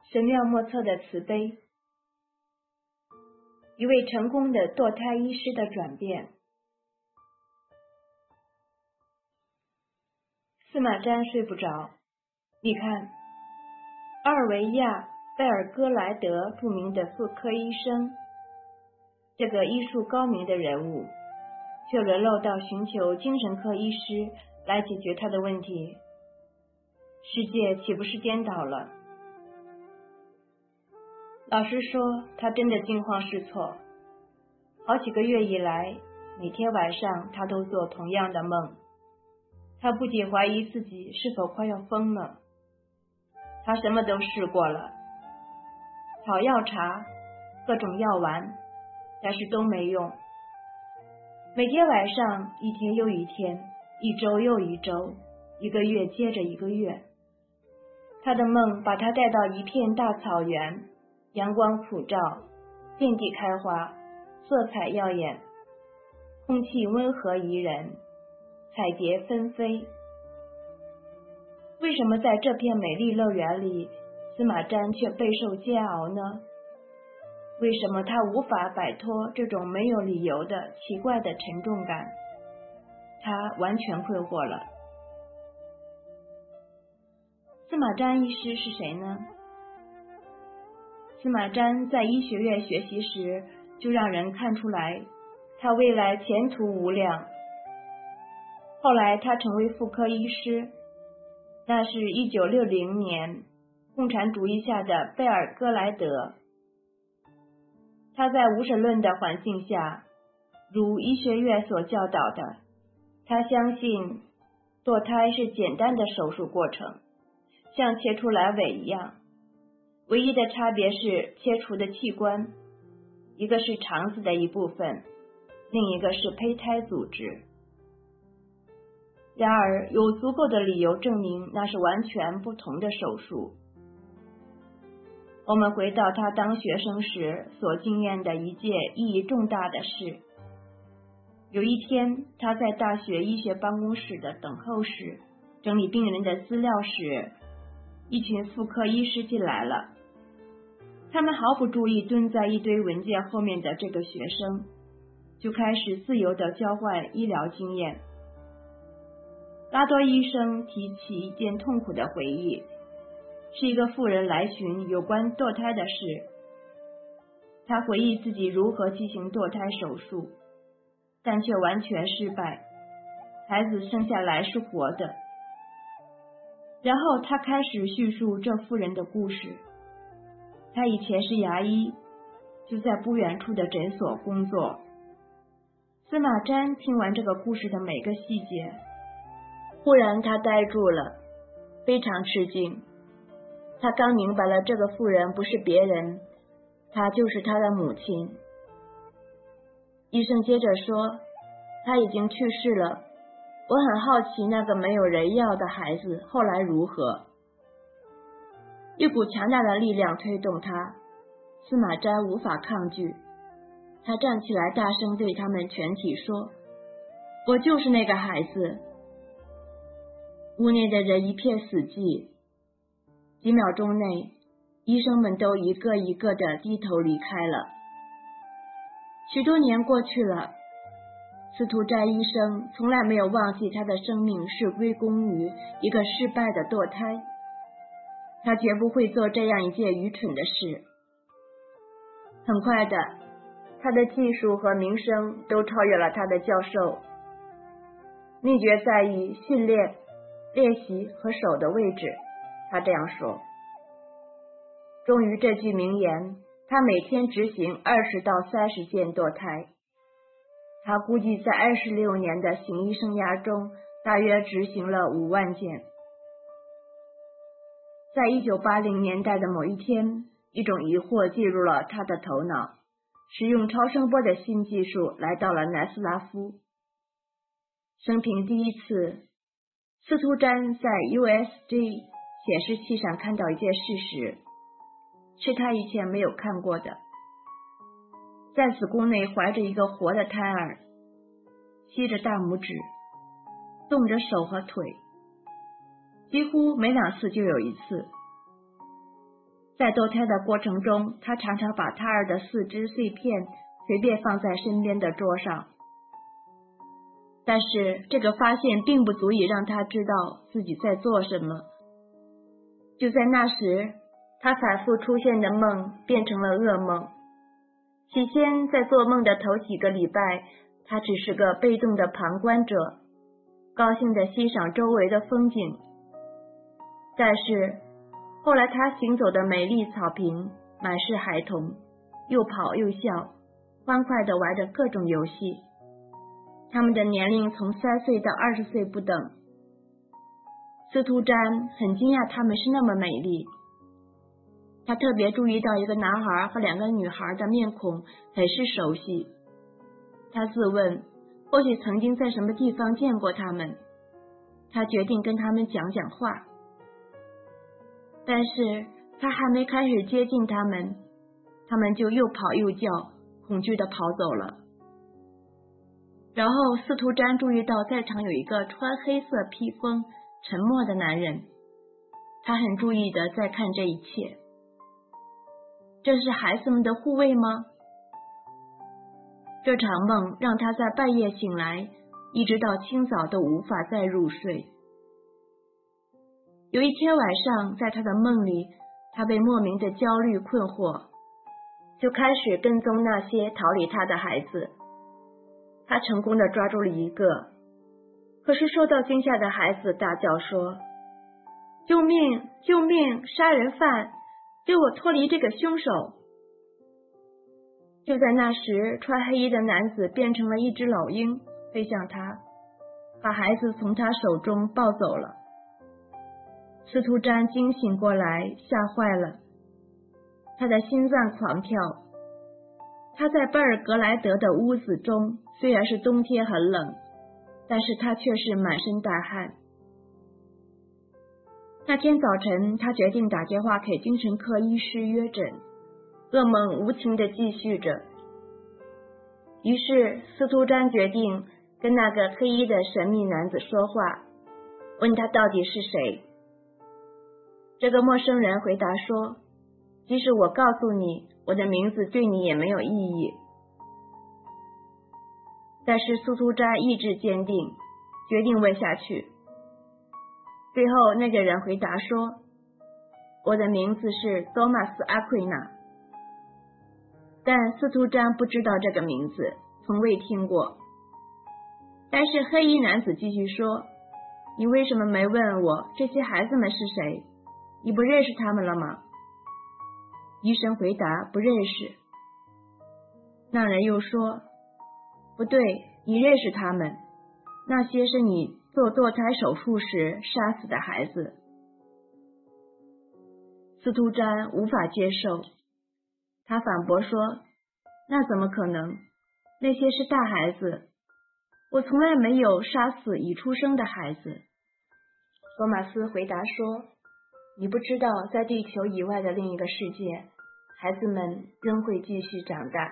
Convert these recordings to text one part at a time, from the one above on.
神妙莫测的慈悲，一位成功的堕胎医师的转变。司马詹睡不着，你看，阿尔维亚·贝尔戈莱德著名的妇科医生，这个医术高明的人物，却沦落到寻求精神科医师来解决他的问题，世界岂不是颠倒了？老实说，他真的惊慌失措。好几个月以来，每天晚上他都做同样的梦。他不仅怀疑自己是否快要疯了，他什么都试过了，草药茶、各种药丸，但是都没用。每天晚上，一天又一天，一周又一周，一个月接着一个月，他的梦把他带到一片大草原，阳光普照，遍地开花，色彩耀眼，空气温和宜人，彩蝶纷飞。为什么在这片美丽乐园里，司马詹却备受煎熬呢？为什么他无法摆脱这种没有理由的奇怪的沉重感？他完全困惑了。司马詹医师是谁呢？司马詹在医学院学习时，就让人看出来他未来前途无量。后来他成为妇科医师，那是1960年，共产主义下的贝尔戈莱德。他在无神论的环境下，如医学院所教导的，他相信堕胎是简单的手术过程，像切除阑尾一样，唯一的差别是切除的器官，一个是肠子的一部分，另一个是胚胎组织。然而，有足够的理由证明那是完全不同的手术。我们回到他当学生时所经验的一件意义重大的事。有一天，他在大学医学办公室的等候室整理病人的资料时，一群妇科医师进来了。他们毫不注意蹲在一堆文件后面的这个学生，就开始自由地交换医疗经验。拉多医生提起一件痛苦的回忆，是一个妇人来询有关堕胎的事。他回忆自己如何进行堕胎手术，但却完全失败，孩子生下来是活的。然后他开始叙述这妇人的故事。他以前是牙医，就在不远处的诊所工作。司马詹听完这个故事的每个细节，忽然他呆住了，非常吃惊。他刚明白了这个妇人不是别人，她就是他的母亲。医生接着说，他已经去世了，我很好奇那个没有人要的孩子后来如何。一股强大的力量推动他，司马詹无法抗拒。他站起来大声对他们全体说，我就是那个孩子。屋内的人一片死寂，几秒钟内，医生们都一个一个地低头离开了。许多年过去了，司徒詹医生从来没有忘记他的生命是归功于一个失败的堕胎，他绝不会做这样一件愚蠢的事。很快的，他的技术和名声都超越了他的教授。秘诀在于训练、练习和手的位置，他这样说。忠于这句名言，他每天执行20到30件堕胎。他估计在26年的行医生涯中，大约执行了5万件。在1980年代的某一天，一种疑惑进入了他的头脑，使用超声波的新技术来到了南斯拉夫。生平第一次，司徒詹在 USG 显示器上看到一件事实，是他以前没有看过的。在子宫内怀着一个活的胎儿，吸着大拇指，动着手和腿，几乎每2次就有一次。 在堕胎的过程中，他常常把胎儿的四肢碎片随便放在身边的桌上。但是这个发现并不足以让他知道自己在做什么。就在那时，他反复出现的梦变成了噩梦。起先在做梦的头几个礼拜，他只是个被动的旁观者，高兴地欣赏周围的风景。但是后来他行走的美丽草坪满是孩童，又跑又笑，欢快地玩着各种游戏。他们的年龄从3岁到20岁不等。司徒詹很惊讶他们是那么美丽。他特别注意到一个男孩和2个女孩的面孔很是熟悉。他自问，或许曾经在什么地方见过他们。他决定跟他们讲讲话。但是他还没开始接近他们，他们就又跑又叫，恐惧地跑走了。然后司徒詹注意到在场有一个穿黑色披风沉默的男人，他很注意地在看这一切。这是孩子们的护卫吗？这场梦让他在半夜醒来，一直到清早都无法再入睡。有一天晚上，在他的梦里，他被莫名的焦虑困惑，就开始跟踪那些逃离他的孩子。他成功地抓住了一个，可是受到惊吓的孩子大叫说：“救命！救命！杀人犯！救我脱离这个凶手！”就在那时，穿黑衣的男子变成了一只老鹰，飞向他，把孩子从他手中抱走了。司徒詹惊醒过来，吓坏了，他的心脏狂跳。他在贝尔格莱德的屋子中，虽然是冬天很冷，但是他却是满身大汗。那天早晨，他决定打电话给精神科医师约诊。噩梦无情地继续着。于是司徒詹决定跟那个黑衣的神秘男子说话，问他到底是谁。这个陌生人回答说：“即使我告诉你，我的名字对你也没有意义。”但是司徒詹意志坚定，决定问下去。最后那个人回答说：“我的名字是多马斯·阿奎纳。”但司徒詹不知道这个名字，从未听过。但是黑衣男子继续说：“你为什么没问我这些孩子们是谁？你不认识他们了吗？”医生回答：“不认识。”那人又说：“不对，你认识他们，那些是你做堕胎手术时杀死的孩子。”司徒詹无法接受，他反驳说：“那怎么可能？那些是大孩子，我从来没有杀死已出生的孩子。”托马斯回答说：“你不知道，在地球以外的另一个世界，孩子们仍会继续长大。”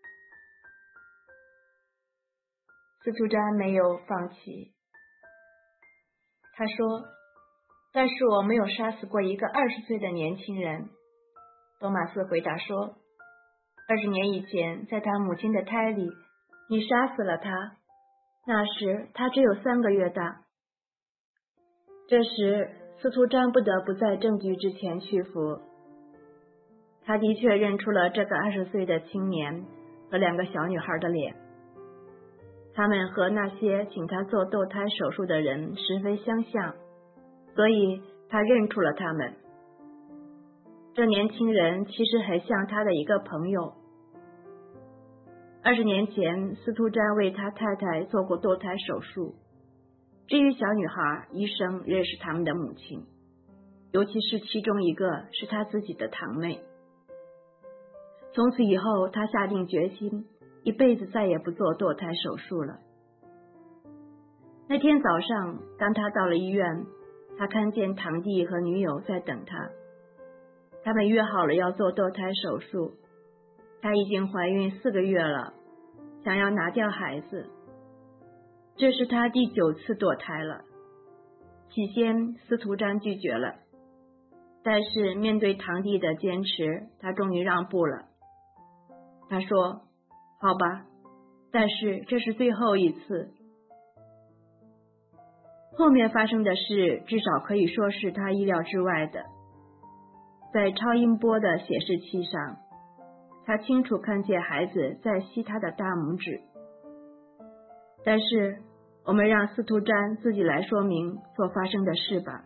司徒詹没有放弃，他说：“但是我没有杀死过一个20岁的年轻人。”多马斯回答说：“20年以前，在他母亲的胎里，你杀死了他，那时他只有3个月大。”这时司徒詹不得不在证据之前屈服。他的确认出了这个20岁的青年和2个小女孩的脸，他们和那些请他做堕胎手术的人十分相像，所以他认出了他们。这年轻人其实很像他的一个朋友。20年前，司徒詹为他太太做过堕胎手术。至于小女孩，医生认识他们的母亲，尤其是其中一个是他自己的堂妹。从此以后，他下定决心，一辈子再也不做堕胎手术了。那天早上，当他到了医院，他看见堂弟和女友在等他。他们约好了要做堕胎手术，她已经怀孕4个月了，想要拿掉孩子。这是她第9次堕胎了。起先司徒詹拒绝了， 但是面对堂弟的坚持，他终于让步了。他说：好吧，但是这是最后一次。后面发生的事至少可以说是他意料之外的。在超音波的显示器上，他清楚看见孩子在吸他的大拇指。但是我们让司徒詹自己来说明所发生的事吧。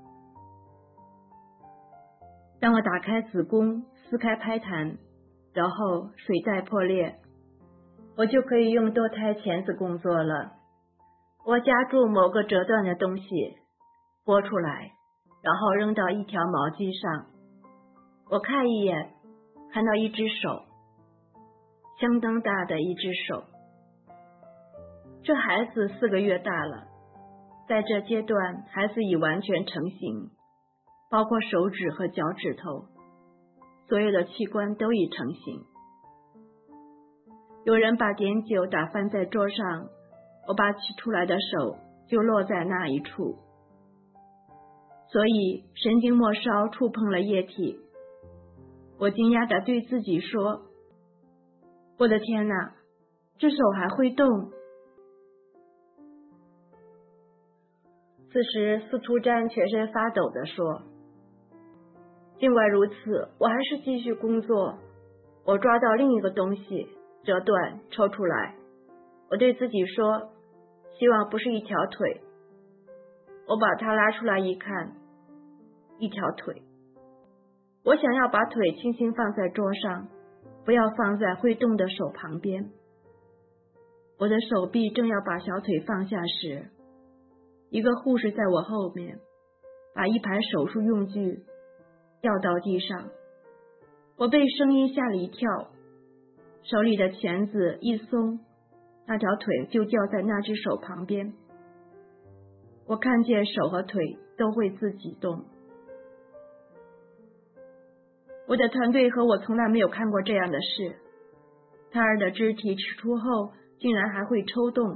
当我打开子宫，撕开胎盘，然后水袋破裂，我就可以用堕胎钳子工作了。我夹住某个折断的东西，拨出来，然后扔到一条毛巾上。我看一眼，看到一只手，相当大的一只手。这孩子4个月大了，在这阶段，孩子已完全成型，包括手指和脚趾头，所有的器官都已成型。有人把碘酒打翻在桌上，我把取出来的手就落在那一处，所以神经末梢触碰了液体。我惊讶地对自己说：我的天哪，这手还会动！此时司徒詹全身发抖地说：尽管如此，我还是继续工作。我抓到另一个东西，折断，抽出来。我对自己说，希望不是一条腿。我把它拉出来一看，一条腿。我想要把腿轻轻放在桌上，不要放在会动的手旁边。我的手臂正要把小腿放下时，一个护士在我后面把一排手术用具掉到地上。我被声音吓了一跳，手里的钳子一松，那条腿就掉在那只手旁边。我看见手和腿都会自己动。我的团队和我从来没有看过这样的事，胎儿的肢体取出后竟然还会抽动。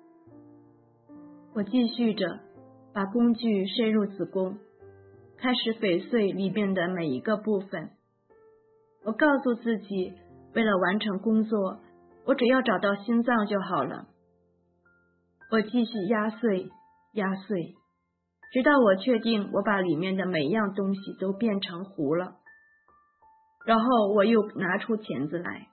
我继续着把工具伸入子宫，开始翡翠里面的每一个部分。我告诉自己，为了完成工作，我只要找到心脏就好了。我继续压碎，压碎，直到我确定我把里面的每一样东西都变成糊了。然后我又拿出钳子来。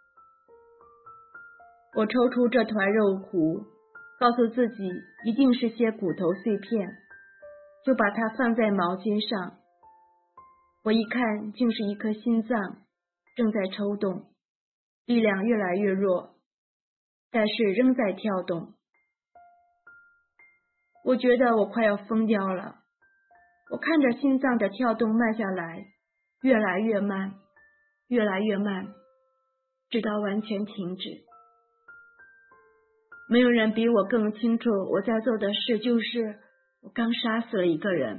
我抽出这团肉糊，告诉自己一定是些骨头碎片，就把它放在毛巾上。我一看，竟是一颗心脏，正在抽动，力量越来越弱，但是仍在跳动。我觉得我快要疯掉了。我看着心脏的跳动慢下来，越来越慢，越来越慢，直到完全停止。没有人比我更清楚我在做的事就是我刚杀死了一个人。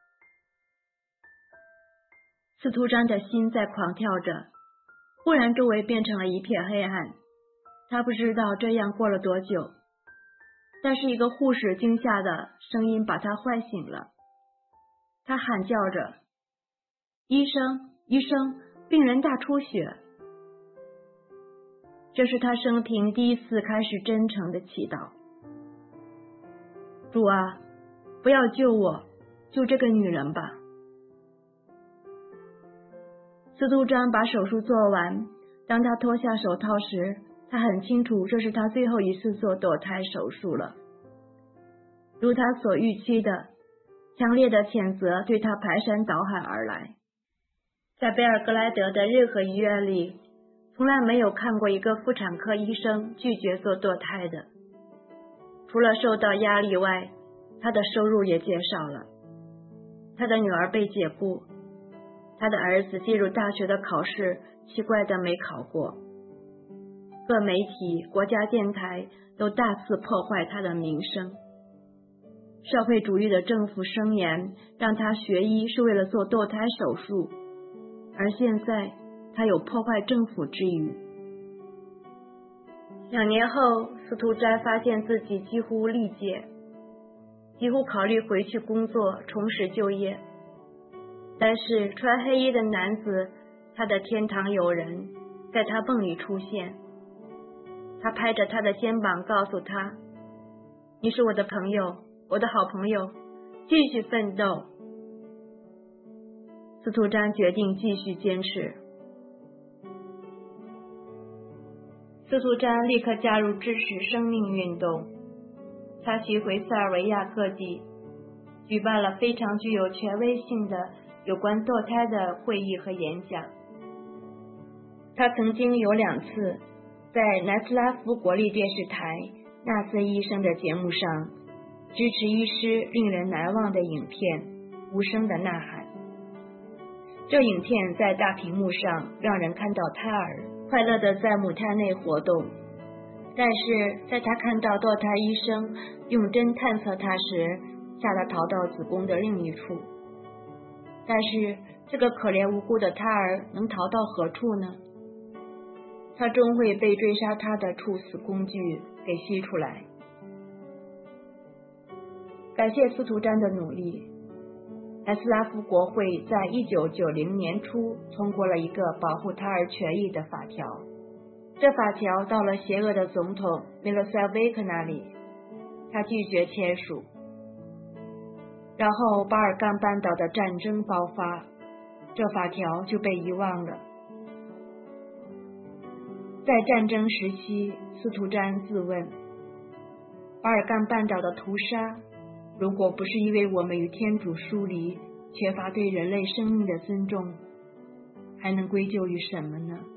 司徒詹的心在狂跳着，忽然周围变成了一片黑暗。他不知道这样过了多久，但是一个护士惊吓的声音把他唤醒了。他喊叫着：医生，医生，病人大出血。这是他生平第一次开始真诚的祈祷。主啊，不要救我，救这个女人吧。司徒詹把手术做完，当他脱下手套时，他很清楚这是他最后一次做堕胎手术了。如他所预期的，强烈的谴责对他排山倒海而来。在贝尔格莱德的任何医院里，从来没有看过一个妇产科医生拒绝做堕胎的。除了受到压力外，他的收入也减少了。他的女儿被解雇，他的儿子进入大学的考试奇怪的没考过。各媒体、国家电台都大肆破坏他的名声。社会主义的政府声言让他学医是为了做堕胎手术，而现在他有破坏政府之余。2年后，司徒詹发现自己几乎力竭，几乎考虑回去工作，重拾就业。 但是穿黑衣的男子，他的天堂友人，在他梦里出现。他拍着他的肩膀告诉他，你是我的朋友，我的好朋友，继续奋斗。司徒詹决定继续坚持。司徒詹立刻加入支持生命运动，他巡回塞尔维亚各地，举办了非常具有权威性的有关堕胎的会议和演讲。他曾经有2次在南斯拉夫国立电视台纳斯医生的节目上支持医师令人难忘的影片《无声的呐喊》。这影片在大屏幕上让人看到胎儿快乐地在母胎内活动，但是在他看到堕胎医生用针探测他时，吓得逃到子宫的另一处。但是这个可怜无辜的胎儿能逃到何处呢？他终会被追杀他的处死工具给吸出来。感谢司徒詹的努力，南斯拉夫国会在1990年初通过了一个保护胎儿权益的法条。这法条到了邪恶的总统米洛塞维克那里，他拒绝签署。然后巴尔干半岛的战争爆发，这法条就被遗忘了。在战争时期，司徒詹自问，巴尔干半岛的屠杀，如果不是因为我们与天主疏离，缺乏对人类生命的尊重，还能归咎于什么呢？